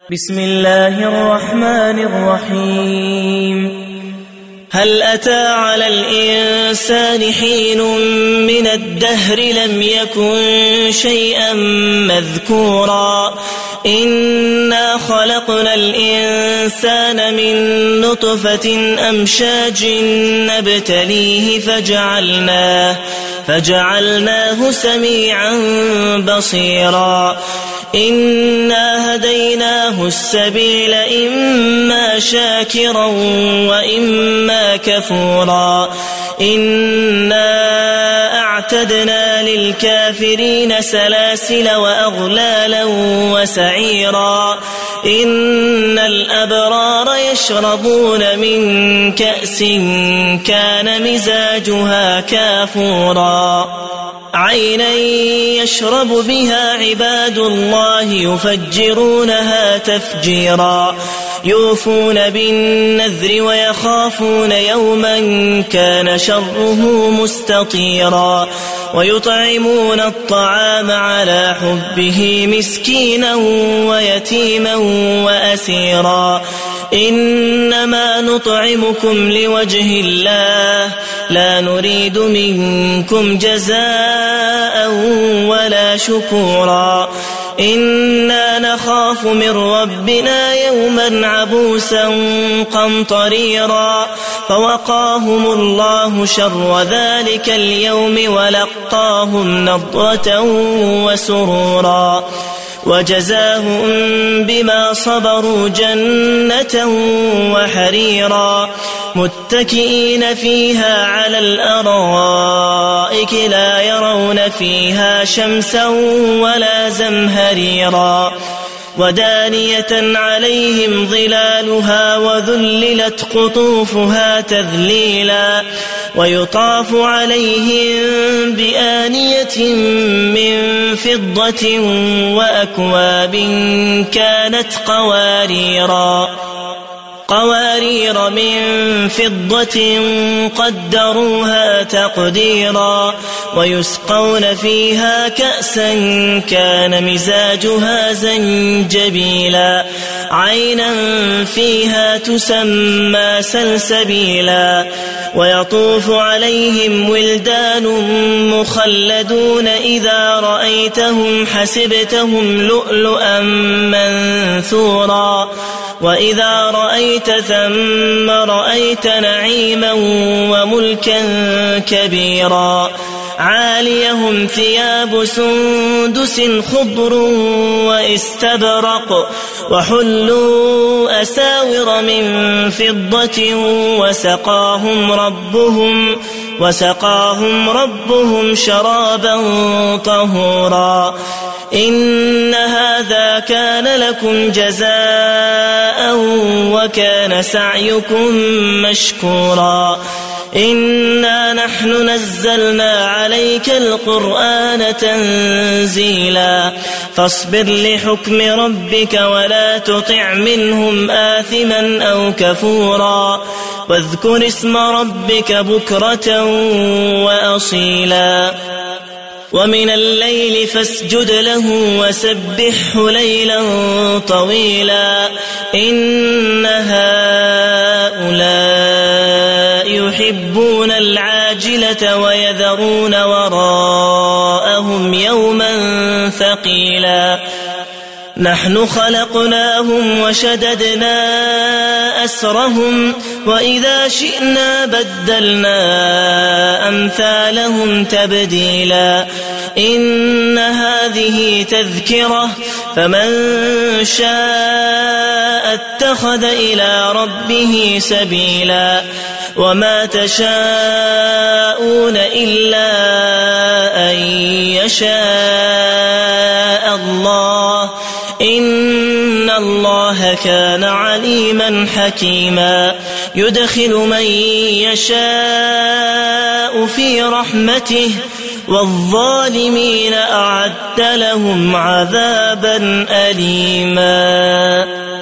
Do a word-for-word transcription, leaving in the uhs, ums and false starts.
بسم الله الرحمن الرحيم. هل أتى على الإنسان حين من الدهر لم يكن شيئا مذكورا إنا خلقنا الإنسان من نطفة أمشاج نبتليه فجعلناه, فجعلناه سميعا بصيرا إنا هديناه السبيل إما شاكرا وإما كفورا إنا أعتدنا للكافرين سلاسل وأغلالا وسعيرا إن الأبرار يشربون من كأس كان مزاجها كافورا عينا يشرب بها عباد الله يفجرونها تفجيرا يوفون بالنذر ويخافون يوما كان شره مستطيرا ويطعمون الطعام على حبه مسكينا ويتيما وأسيرا إنما نطعمكم لوجه الله لا نريد منكم جزاء ولا شكورا إنا نخاف من ربنا يوما عبوسا قمطريرا فوقاهم الله شر ذلك اليوم ولقاهم نضرة وسرورا وجزاهم بما صبروا جنة وحريرا متكئين فيها على الأرائك لا يرون فيها شمسا ولا زمهريرا ودانية عليهم ظلالها وذللت قطوفها تذليلا ويطاف عليهم بآنية من فضة وأكواب كانت قواريرا قوارير من فضة قدروها تقديرا ويسقون فيها كأسا كان مزاجها زنجبيلا عينا فيها تسمى سلسبيلا ويطوف عليهم ولدان مخلدون إذا رأيتهم حسبتهم لؤلؤا منثورا وإذا رأيت ثم رأيت نعيما وملكا كبيرا عاليهم ثياب سندس خضر واستبرق وحلوا أساور من فضة وسقاهم ربهم وسقاهم ربهم شرابا طهورا إن هذا كان لكم جزاء وكان سعيكم مشكورا إنا نحن نزلنا عليك القرآن تنزيلا فاصبر لحكم ربك ولا تطع منهم آثما أو كفورا واذكر اسم ربك بكرة وأصيلا ومن الليل فاسجد له وسبحه ليلا طويلا إن هؤلاء يحبون العاجلة ويذرون وراءهم يوما ثقيلا نحن خلقناهم وشددنا أسرهم وإذا شئنا بدلنا أمثالهم تبديلا إن هذه تذكرة فمن شاء اتخذ إلى ربه سبيلا وما تشاءون إلا أن يشاء الله إن الله كان عليما حكيما يدخل من يشاء في رحمته والظالمين أعد لهم عذابا أليما.